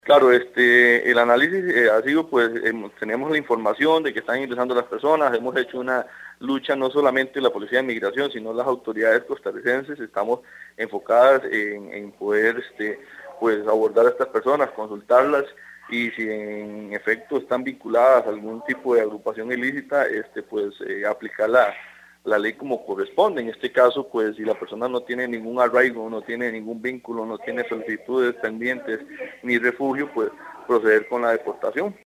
Claro, el análisis ha sido, pues, tenemos la información de que están ingresando las personas, hemos hecho una lucha no solamente la Policía de Migración, sino las autoridades costarricenses, estamos enfocadas en poder, pues, abordar a estas personas, consultarlas, y si en efecto están vinculadas a algún tipo de agrupación ilícita, pues, aplicar la ley como corresponde. En este caso, pues, si la persona no tiene ningún arraigo, no tiene ningún vínculo, no tiene solicitudes pendientes ni refugio, pues proceder con la deportación.